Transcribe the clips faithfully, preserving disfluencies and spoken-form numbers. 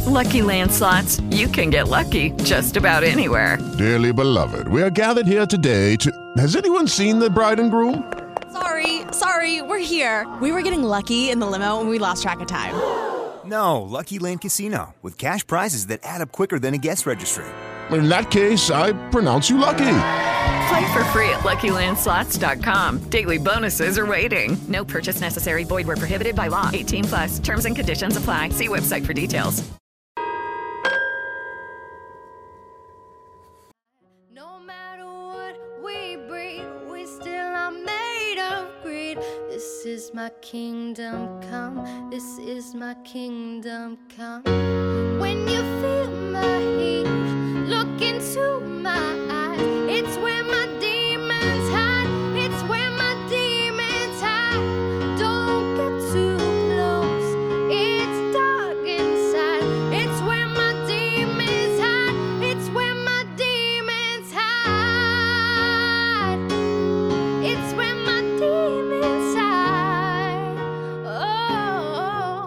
Lucky Land Slots, you can get lucky just about anywhere. Dearly beloved, we are gathered here today to... Has anyone seen the bride and groom? Sorry, sorry, we're here. We were getting lucky in the limo and we lost track of time. No, Lucky Land Casino, with cash prizes that add up quicker than a guest registry. In that case, I pronounce you lucky. Play for free at Lucky Land Slots dot com. Daily bonuses are waiting. No purchase necessary. Void where prohibited by law. eighteen plus. Terms and conditions apply. See website for details. No matter what we breed, we still are made of greed. This is my kingdom come. This is my kingdom come. When you feel my heat, look into my eyes. It's where my demons hide. It's where my demons hide. Don't get too close. It's dark inside. It's where my demons hide. It's where my demons hide. It's where my demons hide. Oh.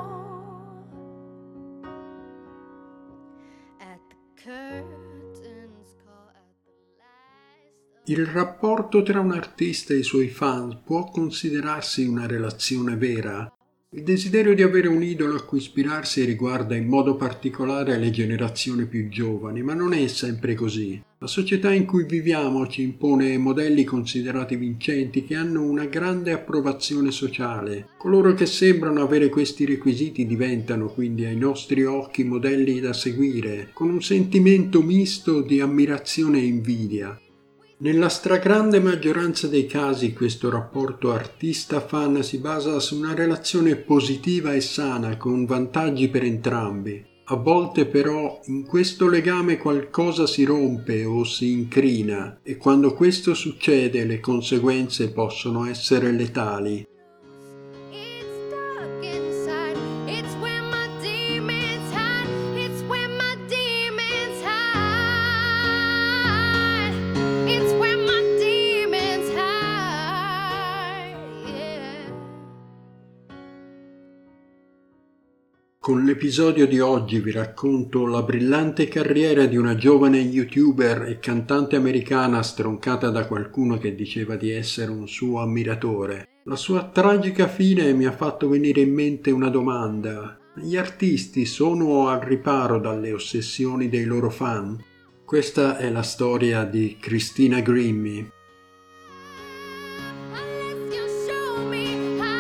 At the curtains call at the last. Il rapporto tra un artista e i suoi fan può considerarsi una relazione vera? Il desiderio di avere un idolo a cui ispirarsi riguarda in modo particolare le generazioni più giovani, ma non è sempre così. La società in cui viviamo ci impone modelli considerati vincenti che hanno una grande approvazione sociale. Coloro che sembrano avere questi requisiti diventano quindi ai nostri occhi modelli da seguire, con un sentimento misto di ammirazione e invidia. Nella stragrande maggioranza dei casi questo rapporto artista-fan si basa su una relazione positiva e sana con vantaggi per entrambi. A volte però in questo legame qualcosa si rompe o si incrina e quando questo succede le conseguenze possono essere letali. It's dark inside. It's where my demons hide. It's where my demons hide. It's where my demons hide. Yeah. Con l'episodio di oggi vi racconto la brillante carriera di una giovane youtuber e cantante americana stroncata da qualcuno che diceva di essere un suo ammiratore. La sua tragica fine mi ha fatto venire in mente una domanda. Gli artisti sono al riparo dalle ossessioni dei loro fan? Questa è la storia di Christina Grimmie. Unless you show me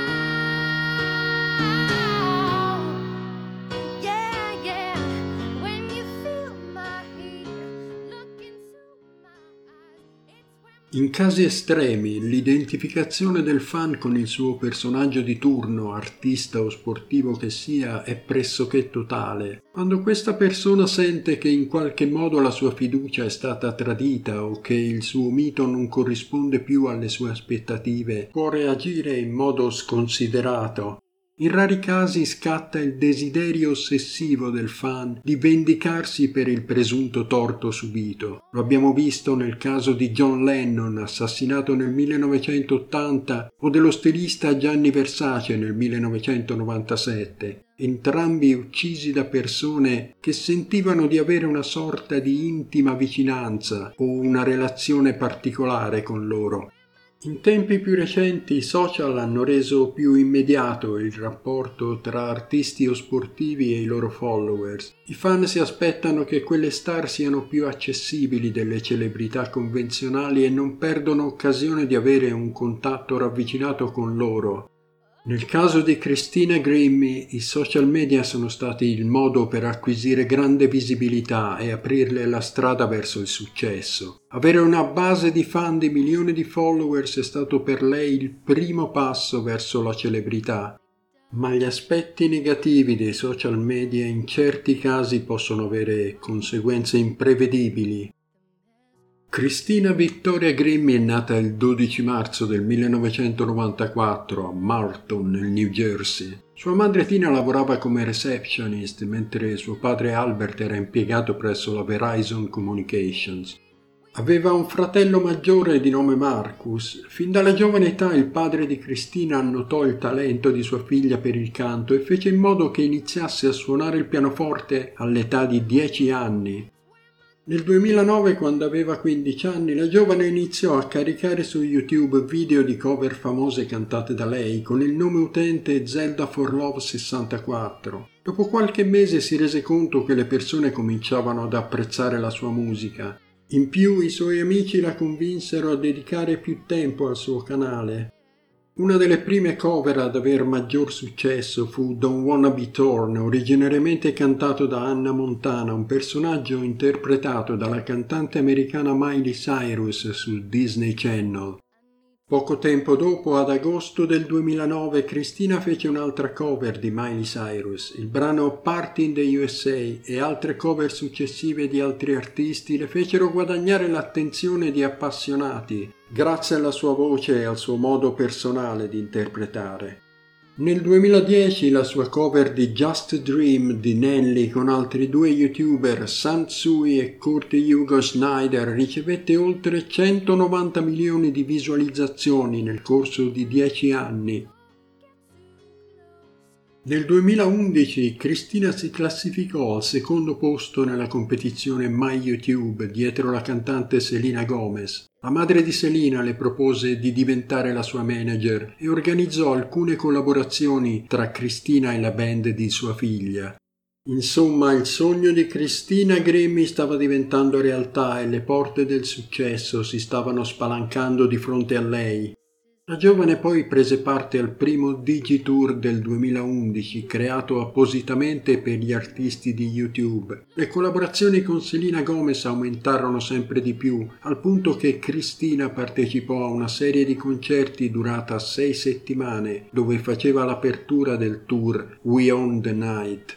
how. Yeah, yeah. When you feel my heat, look into my eyes. It's where In casi estremi, l'identificazione del fan con il suo personaggio di turno, artista o sportivo che sia, è pressoché totale. Quando questa persona sente che in qualche modo la sua fiducia è stata tradita o che il suo mito non corrisponde più alle sue aspettative, può reagire in modo sconsiderato. In rari casi scatta il desiderio ossessivo del fan di vendicarsi per il presunto torto subito. Lo abbiamo visto nel caso di John Lennon, assassinato nel millenovecentottanta, o dello stilista Gianni Versace nel millenovecentonovantasette, entrambi uccisi da persone che sentivano di avere una sorta di intima vicinanza o una relazione particolare con loro. In tempi più recenti i social hanno reso più immediato il rapporto tra artisti o sportivi e i loro followers. I fan si aspettano che quelle star siano più accessibili delle celebrità convenzionali e non perdono occasione di avere un contatto ravvicinato con loro. Nel caso di Christina Grimmie, i social media sono stati il modo per acquisire grande visibilità e aprirle la strada verso il successo. Avere una base di fan di milioni di followers è stato per lei il primo passo verso la celebrità. Ma gli aspetti negativi dei social media in certi casi possono avere conseguenze imprevedibili. Christina Victoria Grimmie è nata il dodici marzo del millenovecentonovantaquattro a Marlton, nel New Jersey. Sua madre Tina lavorava come receptionist, mentre suo padre Albert era impiegato presso la Verizon Communications. Aveva un fratello maggiore di nome Marcus. Fin dalla giovane età il padre di Cristina annotò il talento di sua figlia per il canto e fece in modo che iniziasse a suonare il pianoforte all'età di dieci anni. Nel duemilanove, quando aveva quindici anni, la giovane iniziò a caricare su YouTube video di cover famose cantate da lei con il nome utente Zelda for Love sessantaquattro. Dopo qualche mese si rese conto che le persone cominciavano ad apprezzare la sua musica. In più i suoi amici la convinsero a dedicare più tempo al suo canale. Una delle prime cover ad aver maggior successo fu Don't Wanna Be Torn, originariamente cantato da Hannah Montana, un personaggio interpretato dalla cantante americana Miley Cyrus su Disney Channel. Poco tempo dopo, ad agosto del duemilanove, Cristina fece un'altra cover di Miley Cyrus. Il brano Party in the U S A e altre cover successive di altri artisti le fecero guadagnare l'attenzione di appassionati, grazie alla sua voce e al suo modo personale di interpretare. Nel duemiladieci la sua cover di Just a Dream di Nelly con altri due youtuber, Sam Tsui e Kurt Hugo Schneider, ricevette oltre centonovanta milioni di visualizzazioni nel corso di dieci anni. Nel duemilaundici Cristina si classificò al secondo posto nella competizione My YouTube dietro la cantante Selena Gomez. La madre di Selena le propose di diventare la sua manager e organizzò alcune collaborazioni tra Cristina e la band di sua figlia. Insomma, il sogno di Cristina Grimmie stava diventando realtà e le porte del successo si stavano spalancando di fronte a lei. La giovane poi prese parte al primo Digitour del duemilaundici, creato appositamente per gli artisti di YouTube. Le collaborazioni con Selena Gomez aumentarono sempre di più, al punto che Cristina partecipò a una serie di concerti durata sei settimane, dove faceva l'apertura del tour We Own the Night.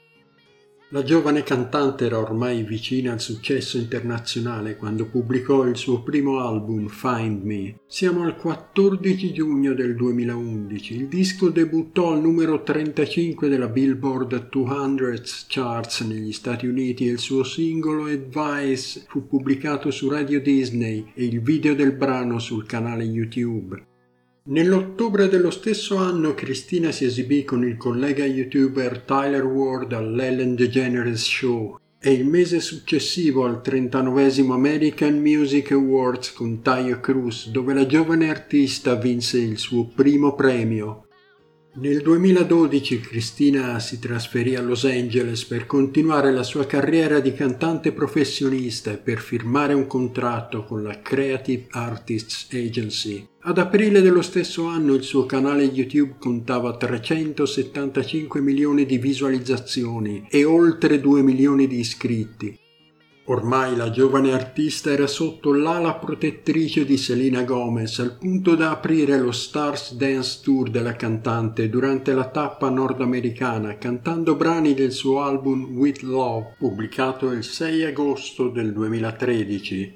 La giovane cantante era ormai vicina al successo internazionale quando pubblicò il suo primo album Find Me. Siamo al quattordici giugno del duemilaundici. Il disco debuttò al numero trentacinque della Billboard duecento Charts negli Stati Uniti e il suo singolo Advice fu pubblicato su Radio Disney e il video del brano sul canale YouTube. Nell'ottobre dello stesso anno Cristina si esibì con il collega youtuber Tyler Ward all'Ellen DeGeneres Show e il mese successivo al trentanovesimo American Music Awards con Taio Cruz, dove la giovane artista vinse il suo primo premio. Nel duemiladodici Cristina si trasferì a Los Angeles per continuare la sua carriera di cantante professionista e per firmare un contratto con la Creative Artists Agency. Ad aprile dello stesso anno il suo canale YouTube contava trecentosettantacinque milioni di visualizzazioni e oltre due milioni di iscritti. Ormai la giovane artista era sotto l'ala protettrice di Selena Gomez, al punto da aprire lo Stars Dance Tour della cantante durante la tappa nordamericana, cantando brani del suo album With Love, pubblicato il sei agosto del duemilatredici.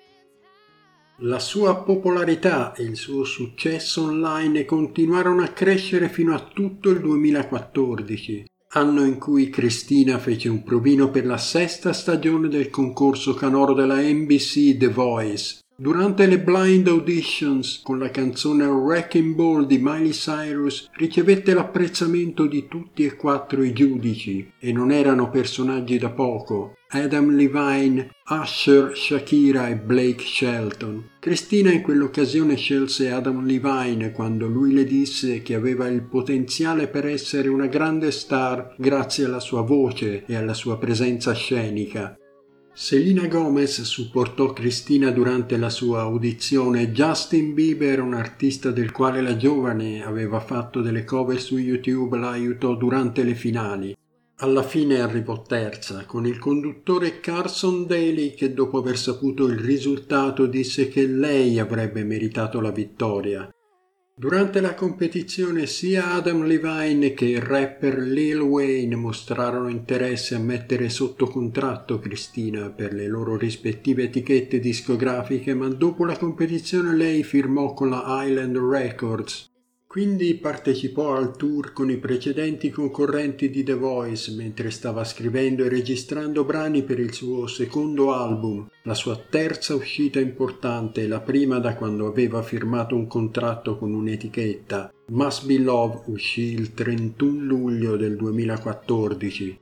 La sua popolarità e il suo successo online continuarono a crescere fino a tutto il duemilaquattordici. Anno in cui Cristina fece un provino per la sesta stagione del concorso canoro della N B C The Voice. Durante le blind auditions con la canzone Wrecking Ball di Miley Cyrus ricevette l'apprezzamento di tutti e quattro i giudici, e non erano personaggi da poco: Adam Levine, Usher, Shakira e Blake Shelton. Cristina in quell'occasione scelse Adam Levine quando lui le disse che aveva il potenziale per essere una grande star grazie alla sua voce e alla sua presenza scenica. Selena Gomez supportò Cristina durante la sua audizione. Justin Bieber, un artista del quale la giovane aveva fatto delle cover su YouTube, la aiutò durante le finali. Alla fine arrivò terza, con il conduttore Carson Daly che, dopo aver saputo il risultato, disse che lei avrebbe meritato la vittoria. Durante la competizione sia Adam Levine che il rapper Lil Wayne mostrarono interesse a mettere sotto contratto Cristina per le loro rispettive etichette discografiche, ma dopo la competizione lei firmò con la Island Records. Quindi partecipò al tour con i precedenti concorrenti di The Voice mentre stava scrivendo e registrando brani per il suo secondo album, la sua terza uscita importante e la prima da quando aveva firmato un contratto con un'etichetta. Must Be Love uscì il trentuno luglio del duemilaquattordici.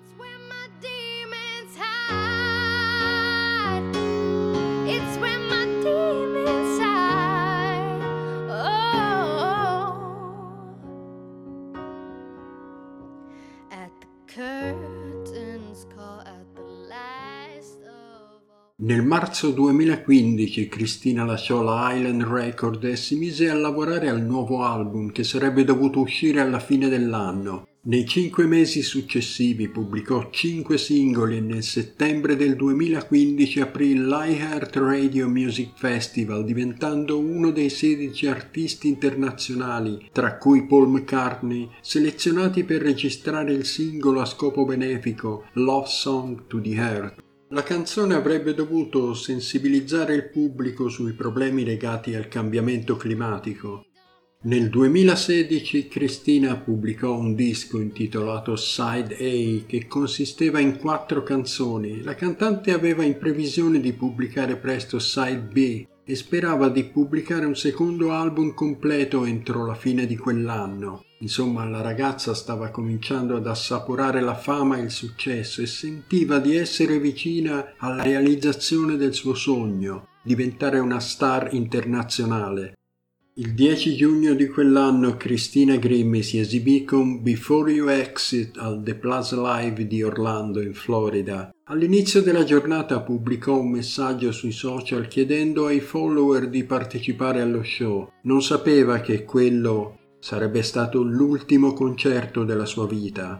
Nel marzo duemilaquindici Cristina lasciò la Island Records e si mise a lavorare al nuovo album che sarebbe dovuto uscire alla fine dell'anno. Nei cinque mesi successivi pubblicò cinque singoli e nel settembre del duemilaquindici aprì il iHeart Radio Music Festival, diventando uno dei sedici artisti internazionali, tra cui Paul McCartney, selezionati per registrare il singolo a scopo benefico Love Song to the Earth. La canzone avrebbe dovuto sensibilizzare il pubblico sui problemi legati al cambiamento climatico. Nel duemilasedici Cristina pubblicò un disco intitolato Side A che consisteva in quattro canzoni. La cantante aveva in previsione di pubblicare presto Side B e sperava di pubblicare un secondo album completo entro la fine di quell'anno. Insomma, la ragazza stava cominciando ad assaporare la fama e il successo e sentiva di essere vicina alla realizzazione del suo sogno, diventare una star internazionale. Il dieci giugno di quell'anno Christina Grimmie si esibì con Before You Exit al The Plaza Live di Orlando in Florida. All'inizio della giornata pubblicò un messaggio sui social chiedendo ai follower di partecipare allo show. Non sapeva che quello sarebbe stato l'ultimo concerto della sua vita.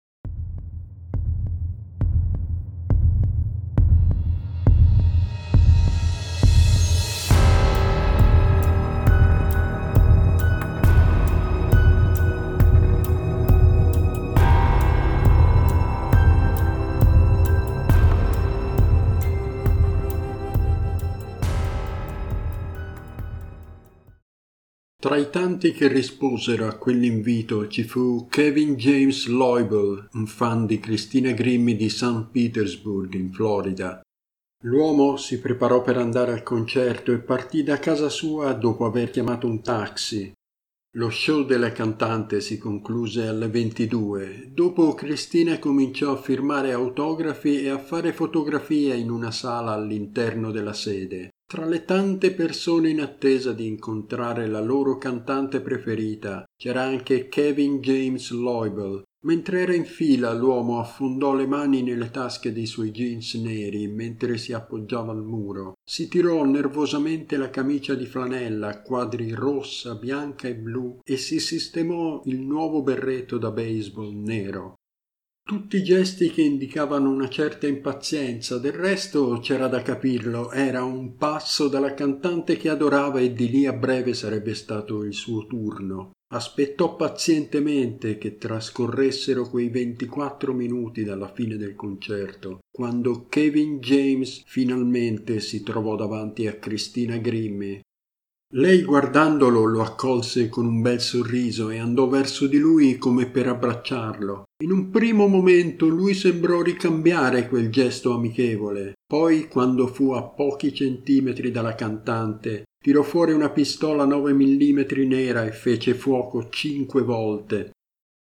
Tra i tanti che risposero a quell'invito ci fu Kevin James Loibl, un fan di Christina Grimmie di Saint Petersburg in Florida. L'uomo si preparò per andare al concerto e partì da casa sua dopo aver chiamato un taxi. Lo show della cantante si concluse alle ventidue. Dopo Cristina cominciò a firmare autografi e a fare fotografie in una sala all'interno della sede. Tra le tante persone in attesa di incontrare la loro cantante preferita c'era anche Kevin James Loibl. Mentre era in fila, l'uomo affondò le mani nelle tasche dei suoi jeans neri mentre si appoggiava al muro. Si tirò nervosamente la camicia di flanella a quadri rossa, bianca e blu e si sistemò il nuovo berretto da baseball nero. Tutti gesti che indicavano una certa impazienza, del resto c'era da capirlo, era un passo dalla cantante che adorava e di lì a breve sarebbe stato il suo turno. Aspettò pazientemente che trascorressero quei ventiquattro minuti dalla fine del concerto, quando Kevin James finalmente si trovò davanti a Christina Grimmie. Lei guardandolo lo accolse con un bel sorriso e andò verso di lui come per abbracciarlo. In un primo momento lui sembrò ricambiare quel gesto amichevole. Poi, quando fu a pochi centimetri dalla cantante, tirò fuori una pistola nove millimetri nera e fece fuoco cinque volte.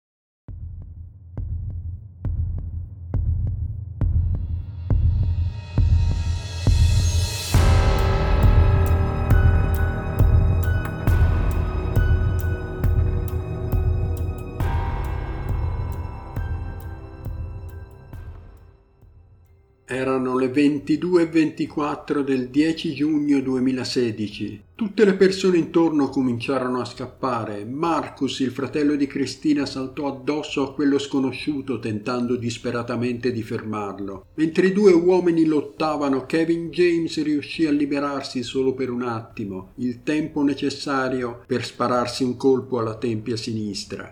Erano le ventidue e ventiquattro del dieci giugno duemilasedici. Tutte le persone intorno cominciarono a scappare. Marcus, il fratello di Cristina, saltò addosso a quello sconosciuto tentando disperatamente di fermarlo. Mentre i due uomini lottavano, Kevin James riuscì a liberarsi solo per un attimo, il tempo necessario per spararsi un colpo alla tempia sinistra.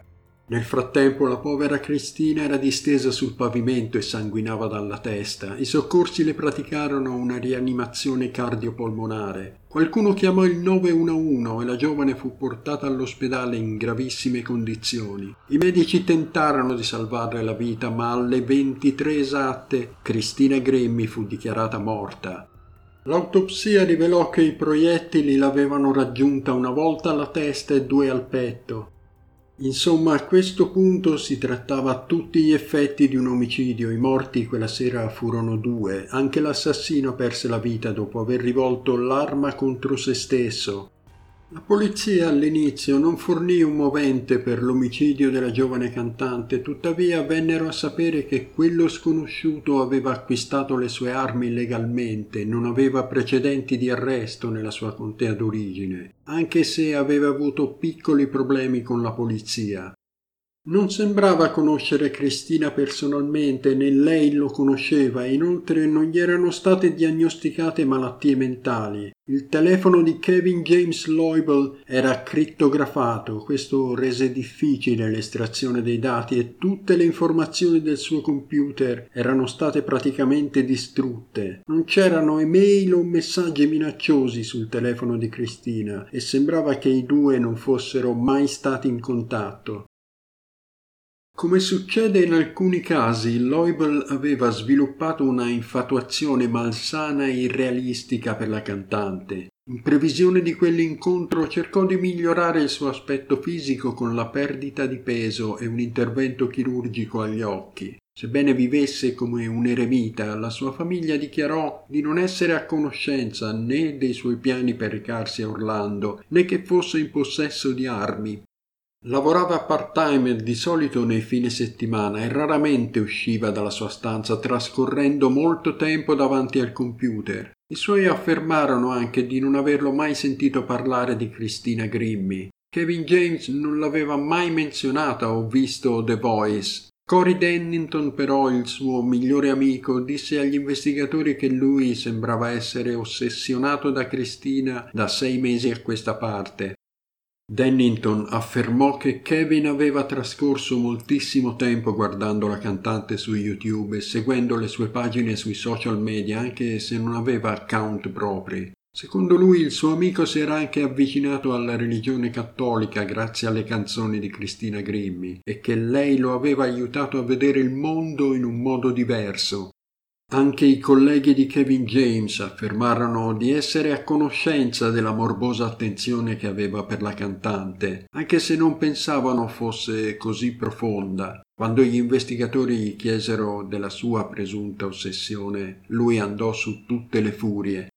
Nel frattempo la povera Cristina era distesa sul pavimento e sanguinava dalla testa. I soccorsi le praticarono una rianimazione cardiopolmonare. Qualcuno chiamò il nove uno uno e la giovane fu portata all'ospedale in gravissime condizioni. I medici tentarono di salvarle la vita, ma alle ventitré esatte Cristina Grimmi fu dichiarata morta. L'autopsia rivelò che i proiettili l'avevano raggiunta una volta alla testa e due al petto. Insomma, a questo punto si trattava a tutti gli effetti di un omicidio. I morti quella sera furono due. Anche l'assassino perse la vita dopo aver rivolto l'arma contro se stesso. La polizia all'inizio non fornì un movente per l'omicidio della giovane cantante, tuttavia vennero a sapere che quello sconosciuto aveva acquistato le sue armi illegalmente e non aveva precedenti di arresto nella sua contea d'origine, anche se aveva avuto piccoli problemi con la polizia. Non sembrava conoscere Cristina personalmente, né lei lo conosceva, e inoltre non gli erano state diagnosticate malattie mentali. Il telefono di Kevin James Loibl era crittografato, questo rese difficile l'estrazione dei dati e tutte le informazioni del suo computer erano state praticamente distrutte. Non c'erano email o messaggi minacciosi sul telefono di Cristina e sembrava che i due non fossero mai stati in contatto. Come succede in alcuni casi, Loibl aveva sviluppato una infatuazione malsana e irrealistica per la cantante. In previsione di quell'incontro cercò di migliorare il suo aspetto fisico con la perdita di peso e un intervento chirurgico agli occhi. Sebbene vivesse come un eremita, la sua famiglia dichiarò di non essere a conoscenza né dei suoi piani per recarsi a Orlando, né che fosse in possesso di armi. Lavorava part-time di solito nei fine settimana e raramente usciva dalla sua stanza, trascorrendo molto tempo davanti al computer. I suoi affermarono anche di non averlo mai sentito parlare di Cristina Grimmi. Kevin James non l'aveva mai menzionata o visto The Voice. Cory Dennington, però, il suo migliore amico, disse agli investigatori che lui sembrava essere ossessionato da Cristina da sei mesi a questa parte. Dennington affermò che Kevin aveva trascorso moltissimo tempo guardando la cantante su YouTube e seguendo le sue pagine sui social media, anche se non aveva account propri. Secondo lui il suo amico si era anche avvicinato alla religione cattolica grazie alle canzoni di Cristina Grimmi e che lei lo aveva aiutato a vedere il mondo in un modo diverso. Anche i colleghi di Kevin James affermarono di essere a conoscenza della morbosa attenzione che aveva per la cantante, anche se non pensavano fosse così profonda. Quando gli investigatori gli chiesero della sua presunta ossessione, lui andò su tutte le furie.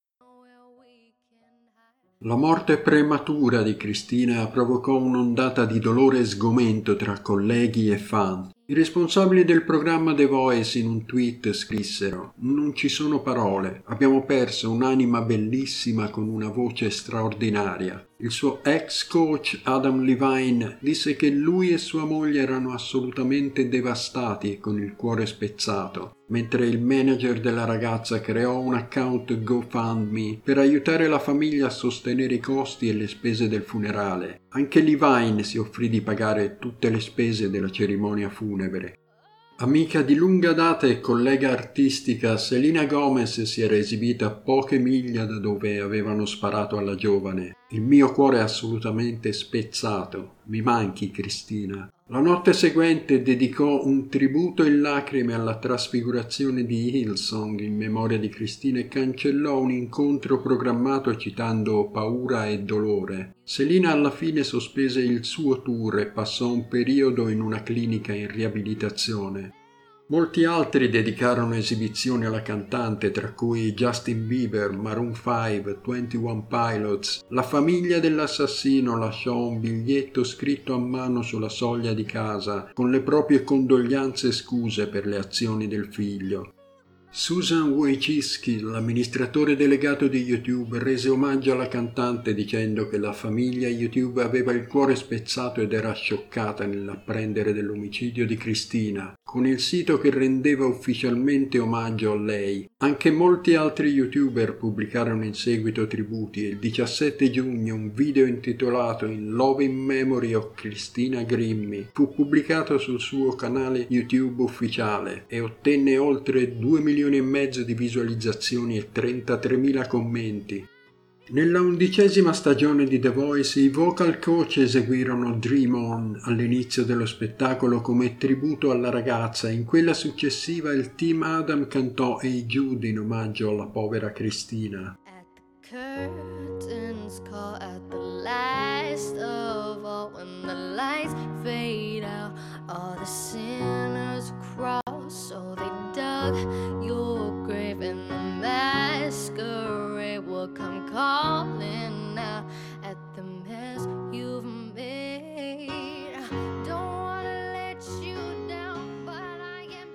La morte prematura di Cristina provocò un'ondata di dolore e sgomento tra colleghi e fan. I responsabili del programma The Voice in un tweet scrissero: «Non ci sono parole, abbiamo perso un'anima bellissima con una voce straordinaria». Il suo ex coach Adam Levine disse che lui e sua moglie erano assolutamente devastati e con il cuore spezzato, mentre il manager della ragazza creò un account GoFundMe per aiutare la famiglia a sostenere i costi e le spese del funerale. Anche Levine si offrì di pagare tutte le spese della cerimonia funebre. Amica di lunga data e collega artistica, Selena Gomez si era esibita a poche miglia da dove avevano sparato alla giovane. «Il mio cuore è assolutamente spezzato. Mi manchi, Cristina». La notte seguente dedicò un tributo in lacrime alla trasfigurazione di Hillsong in memoria di Cristina e cancellò un incontro programmato citando paura e dolore. Selena alla fine sospese il suo tour e passò un periodo in una clinica in riabilitazione. Molti altri dedicarono esibizioni alla cantante, tra cui Justin Bieber, Maroon cinque, ventuno Pilots. La famiglia dell'assassino lasciò un biglietto scritto a mano sulla soglia di casa con le proprie condoglianze e scuse per le azioni del figlio. Susan Wojcicki, l'amministratore delegato di YouTube, rese omaggio alla cantante dicendo che la famiglia YouTube aveva il cuore spezzato ed era scioccata nell'apprendere dell'omicidio di Cristina. Con il sito che rendeva ufficialmente omaggio a lei, anche molti altri YouTuber pubblicarono in seguito tributi e il diciassette giugno un video intitolato In Loving Memory of Christina Grimmie fu pubblicato sul suo canale YouTube ufficiale e ottenne oltre due milioni e mezzo di visualizzazioni e trentatremila commenti. Nella undicesima stagione di The Voice i vocal coach eseguirono Dream On all'inizio dello spettacolo come tributo alla ragazza. In quella successiva il team Adam cantò Hey Jude in omaggio alla povera Cristina. At the curtains call at the last of all, when the lights fade out, all the sinners cross, so they dug your grave and the masquerade will come calling out at the mess you've made. Don't wanna let you down, but I am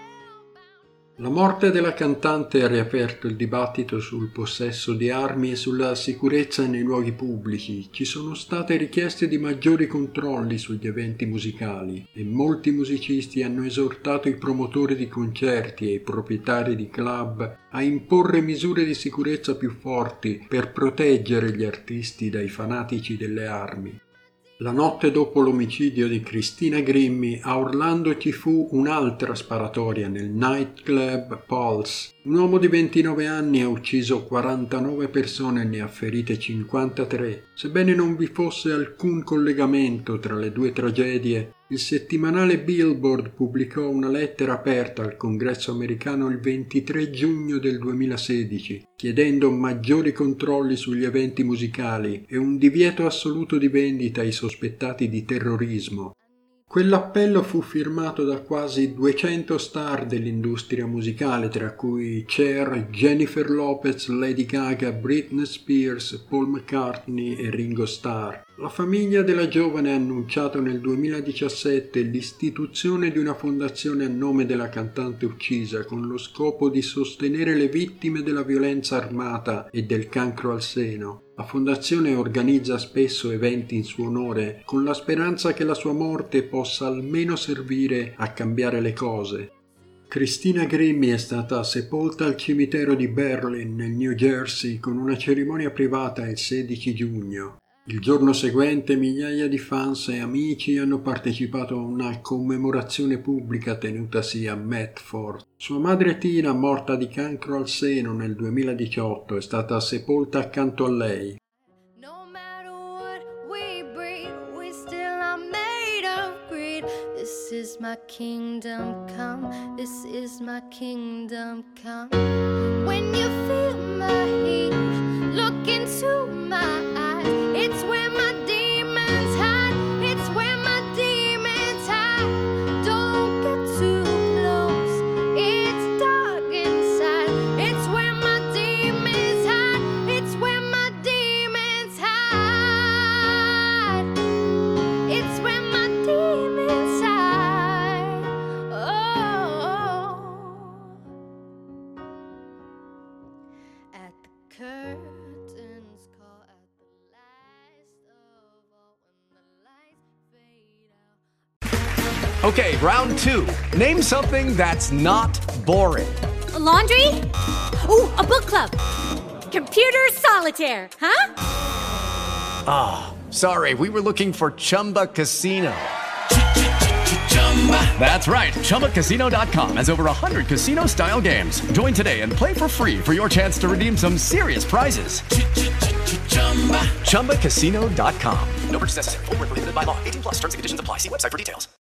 hellbound. La morte della cantante ha riaperto il dibattito sul possesso di armi e sulla sicurezza nei luoghi pubblici. Ci sono state richieste di maggiori controlli sugli eventi musicali e molti musicisti hanno esortato i promotori di concerti e i proprietari di club a imporre misure di sicurezza più forti per proteggere gli artisti dai fanatici delle armi. La notte dopo l'omicidio di Christina Grimmie a Orlando ci fu un'altra sparatoria nel nightclub Pulse. Un uomo di ventinove anni ha ucciso quarantanove persone e ne ha ferite cinquantatré. Sebbene non vi fosse alcun collegamento tra le due tragedie, il settimanale Billboard pubblicò una lettera aperta al Congresso americano il ventitré giugno del duemilasedici, chiedendo maggiori controlli sugli eventi musicali e un divieto assoluto di vendita ai sospettati di terrorismo. Quell'appello fu firmato da quasi duecento star dell'industria musicale, tra cui Cher, Jennifer Lopez, Lady Gaga, Britney Spears, Paul McCartney e Ringo Starr. La famiglia della giovane ha annunciato nel duemiladiciassette l'istituzione di una fondazione a nome della cantante uccisa con lo scopo di sostenere le vittime della violenza armata e del cancro al seno. La fondazione organizza spesso eventi in suo onore con la speranza che la sua morte possa almeno servire a cambiare le cose. Christina Grimmie è stata sepolta al cimitero di Berlin nel New Jersey con una cerimonia privata il sedici giugno. Il giorno seguente migliaia di fans e amici hanno partecipato a una commemorazione pubblica tenutasi a Medford. Sua madre Tina, morta di cancro al seno nel duemiladiciotto, è stata sepolta accanto a lei. No matter what we breed, we still are made of greed. This is my kingdom come, this is my kingdom come. When you feel my heat, look into my eyes. It's where my demons hide, it's where my demons hide. Don't get too close, it's dark inside. It's where my demons hide, it's where my demons hide. It's where my demons hide. Oh, at the curtains call at the last of all, when the lights fade out. Okay, round two. Name something that's not boring. A laundry? Ooh, a book club. Computer solitaire, huh? Ah, oh, sorry, we were looking for Chumba Casino. That's right, Chumba Casino dot com has over one hundred casino-style games. Join today and play for free for your chance to redeem some serious prizes. Chumba Casino dot com. No purchase necessary. Void where prohibited by law. eighteen plus terms and conditions apply. See website for details.